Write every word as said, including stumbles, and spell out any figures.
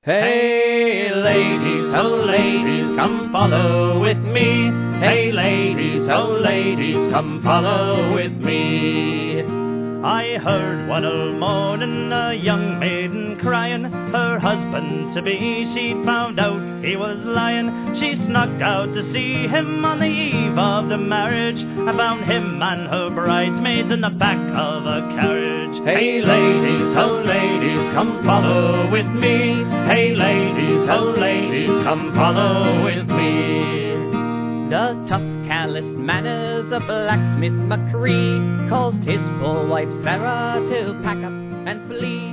Hey ladies, oh ladies, come follow with me. Hey ladies, oh ladies, come follow with me. I heard one old morning a young maiden crying, her husband-to-be she'd found out he was lying. She snuck out to see him on the eve of the marriage, and found him and her bridesmaids in the back of a carriage. Hey ladies, oh ladies, come follow with me. Hey ladies, oh ladies, come follow with me. The tough, calloused manners of blacksmith McCree caused his poor wife Sarah to pack up and flee.